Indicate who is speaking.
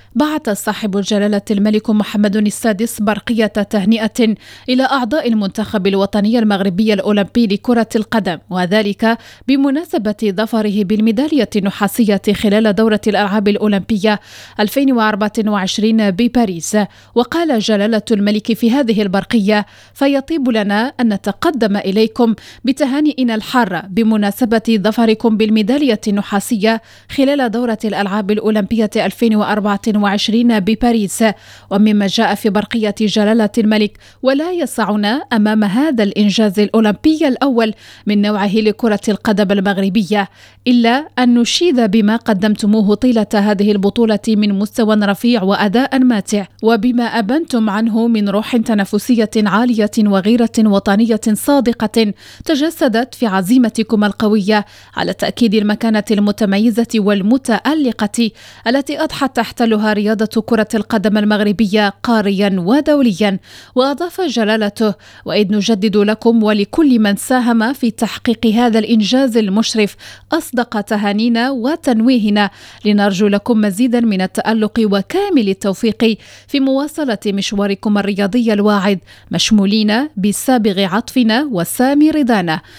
Speaker 1: بعث صاحب الجلالة الملك محمد السادس برقية تهنئة إلى أعضاء المنتخب الوطني المغربي الأولمبي لكرة القدم، وذلك بمناسبة ظفره بالميدالية النحاسية خلال دورة الألعاب الأولمبية 2024 بباريس. وقال جلالة الملك في هذه البرقية: فيطيب لنا أن نتقدم إليكم بتهانئنا الحارة بمناسبة ظفركم بالميدالية النحاسية خلال دورة الألعاب الأولمبية 2024 بباريس. ومما جاء في برقية جلالة الملك: ولا يسعنا أمام هذا الإنجاز الأولمبي الأول من نوعه لكرة القدم المغربية إلا أن نشيد بما قدمتموه طيلة هذه البطولة من مستوى رفيع وأداء ماتع، وبما أبنتم عنه من روح تنافسية عالية وغيرة وطنية صادقة تجسدت في عزيمتكم القوية على تأكيد المكانة المتميزة والمتألقة التي أضحت تحتلها رياضة كرة القدم المغربية قاريا ودوليا. وأضاف جلالته: وإذ نجدد لكم ولكل من ساهم في تحقيق هذا الإنجاز المشرف أصدق تهانينا وتنويهنا، لنرجو لكم مزيدا من التألق وكامل التوفيق في مواصلة مشواركم الرياضي الواعد، مشمولين بسابغ عطفنا وسامي رضانا.